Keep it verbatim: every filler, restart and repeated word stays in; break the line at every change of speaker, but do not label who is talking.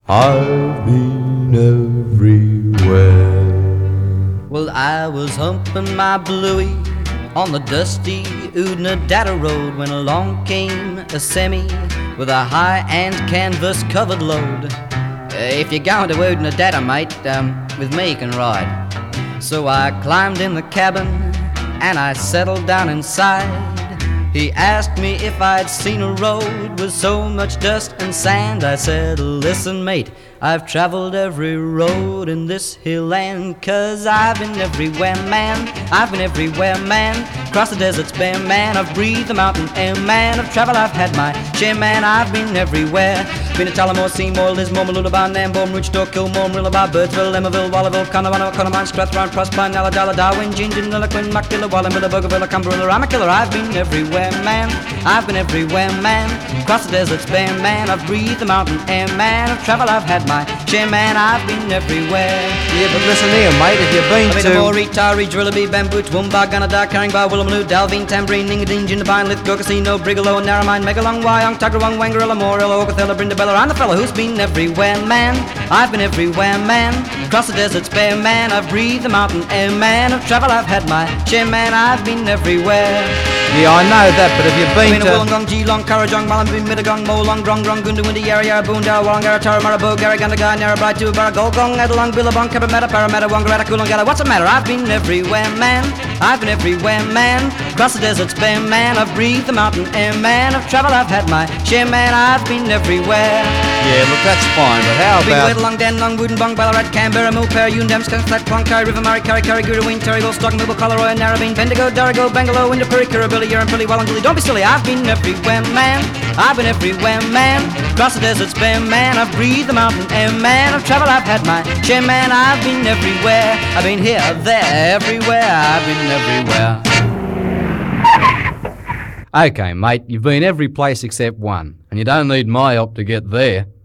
I've been everywhere.
Well, I was humping my bluey on the dusty Oodnadatta road when along came a semi with a high-end canvas-covered load. Uh, if you're going to Oodnadatta, mate, um, with me you can ride. So I climbed in the cabin and I settled down inside. He asked me if I'd seen a road with so much dust and sand. I said, listen, mate, I've traveled every road in this hill land, 'cause I've been everywhere, man. I've been everywhere, man. Across the deserts bare, man. I've breathed the mountain air, man. I've traveled, I've had my share, man. I've been everywhere. Been to Tullamore, Seymour, Lismore, Mooloolaba, Nambour, Roochdore, Kilmore, Marillaba, Birdsville, Emmaville, Wallaville, Connemara, Connemara, Strathround, Proserpine, Alladala, Darwin, Gingin, Lillaquen, Muckdilla, Wallumbilla, Bougainville, Cumberland, I'm a killer. I've been everywhere, man. I've been everywhere, man. Across the deserts bare, man. I've breathed the mountain air, man. I've traveled, I've had my share, man. I've been everywhere.
Yeah, but listen here, mate, if you've been
I've
to...
been to Moree, Taree, Drillaby, Bamboo, Toowoomba, Gunnedah, Caringbah, Woolloomooloo, Dalveen, Tamborine, Ningadeen, Jindabyne, Lithgow, Casino, Brigalow, Narromine, Megalong, Wyong, Tuggeranong, Wangarilla, Morilla, Ogathella, Brindabella. I'm the fella who's been everywhere, man. I've been everywhere, man. Across the deserts bare, man. I've breathed the mountain air, man. I've traveled, I've had my share, man. I've been everywhere.
Yeah, I know that, but if you've been
I've been
to...
to Wollongong, Geelong, Currajong, Mullumbeen, Mittagong, Molong, Grong, Grong, Goondiwindi, Yarra, Yarra, Boondah, Wollongara, Turramurra, Gary, Gundagai, Narrabri, Toowoomba, Golgong, Adelong, Billabong, Cabramatta, Parramatta, Wangaratta, Coolangatta. What's the matter? I've been everywhere, man. I've been everywhere, man. Across the deserts bare, man. I've breathed the mountain air, man. I've traveled, I've had my share, man. I've been everywhere.
Yeah, look, that's fine, but how
Big
about...
Wade, Long, Dandenong, Woodenbong, Ballarat, Canberra, Moolpare, Yoondam, Skunkslat, Clonkai, River Murray, Curry, Curry, Goorooeen, Terrigal, Stock, Millville, Collaroy, Narrabeen, Bendigo, Darrigo, Bangalow, Indoopuri, Kirribilli, Yurrumpilly, Wallumbilla. Don't be silly, I've been everywhere, man. I've been everywhere, man. Across the deserts bare, man. I've breathed the mountain air, man. I've traveled, I've had my share, man. I've been everywhere. I've been here, there, everywhere. I've been everywhere.
Okay, mate, you've been every place except one, and you don't need my help to get there.